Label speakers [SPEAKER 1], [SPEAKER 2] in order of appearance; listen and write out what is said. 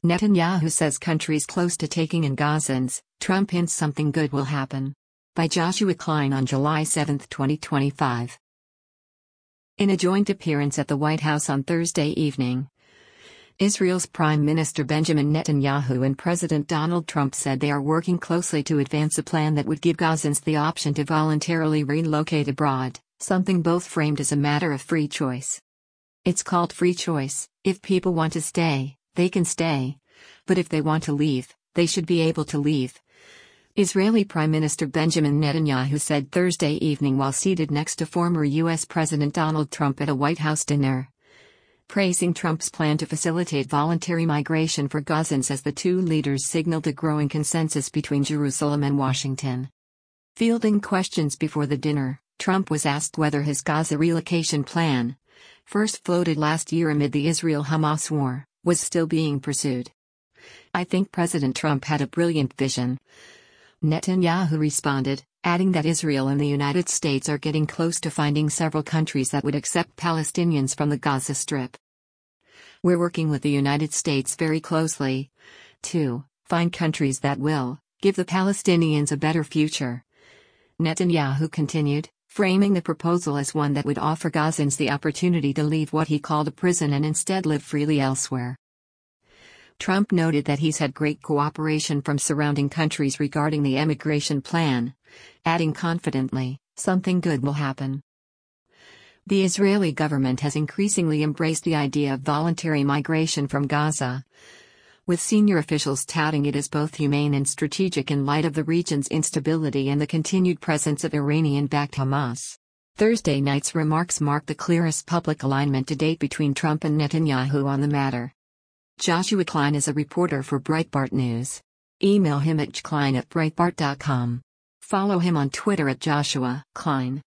[SPEAKER 1] Netanyahu says countries close to taking in Gazans, Trump hints something good will happen. By Joshua Klein on July 7, 2025. In a joint appearance at the White House on Thursday evening, Israel's Prime Minister Benjamin Netanyahu and President Donald Trump said they are working closely to advance a plan that would give Gazans the option to voluntarily relocate abroad, something both framed as a matter of free choice. It's called free choice. If people want to stay, they can stay. But if they want to leave, they should be able to leave. Israeli Prime Minister Benjamin Netanyahu said Thursday evening while seated next to former U.S. President Donald Trump at a White House dinner, praising Trump's plan to facilitate voluntary migration for Gazans as the two leaders signaled a growing consensus between Jerusalem and Washington. Fielding questions before the dinner, Trump was asked whether his Gaza relocation plan, first floated last year amid the Israel-Hamas war, was still being pursued. "I think President Trump had a brilliant vision," Netanyahu responded, adding that Israel and the United States are getting close to finding several countries that would accept Palestinians from the Gaza Strip. "We're working with the United States very closely to find countries that will give the Palestinians a better future," Netanyahu continued, framing the proposal as one that would offer Gazans the opportunity to leave what he called a prison and instead live freely elsewhere. Trump noted that he's had great cooperation from surrounding countries regarding the emigration plan, adding confidently, "Something good will happen." The Israeli government has increasingly embraced the idea of voluntary migration from Gaza, with senior officials touting it as both humane and strategic in light of the region's instability and the continued presence of Iranian-backed Hamas. Thursday night's remarks mark the clearest public alignment to date between Trump and Netanyahu on the matter. Joshua Klein is a reporter for Breitbart News. Email him at jklein@breitbart.com. Follow him on Twitter at Joshua Klein.